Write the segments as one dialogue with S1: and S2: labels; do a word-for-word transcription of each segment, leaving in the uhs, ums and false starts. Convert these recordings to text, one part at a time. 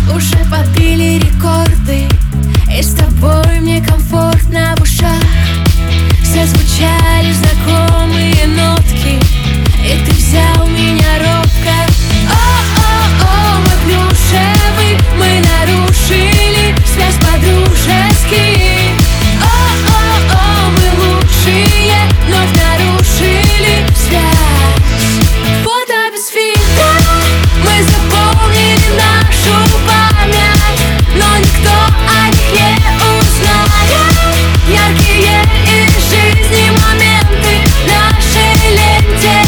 S1: Уже побили рекорды, и с тобой мне комфортно в ушах. Зазвучали знакомые нотки, и ты взял меня робко. О-о-о, мы плюшевый, мы нарушили связь по-дружески. О-о-о, мы лучшие, вновь нарушили связь. Фото без фильтра, мы заполнили нашу память, но никто о них не узнает. Яркие из жизни моменты в нашей ленте.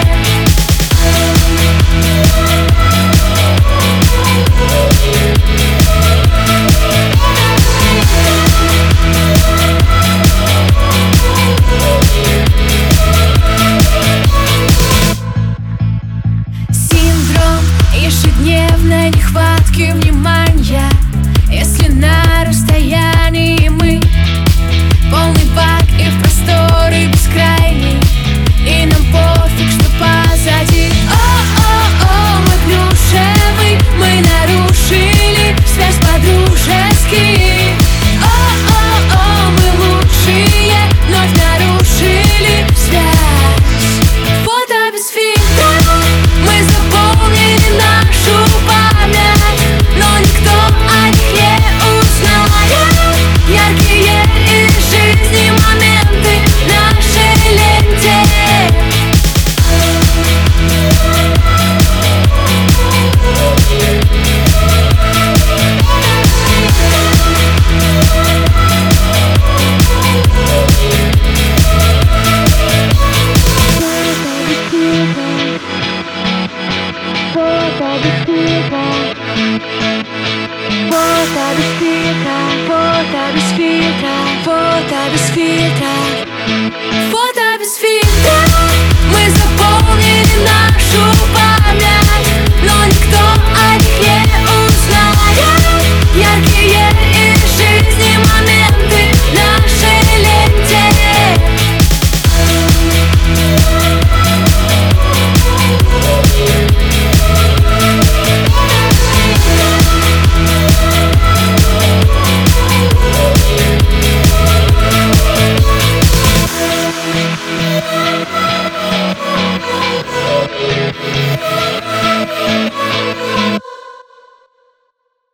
S1: Синдром ежедневной нехватки внимания. Если на расстоянии мы полный баг и в просторы бескрайний, и нам пофиг, что позади. О-о-о, мы плюшевый, мы нарушили связь по-дружески. О-о-о, мы лучшие, вновь нарушили связь. Фото без фильтра, мы заполнили нашу память, но никто о них не узнает. Яркие из жизни моменты в нашей ленте. Фото без фильтра, фото без фильтра, фото без фильтра, фото без фильтра, фото без фильтра.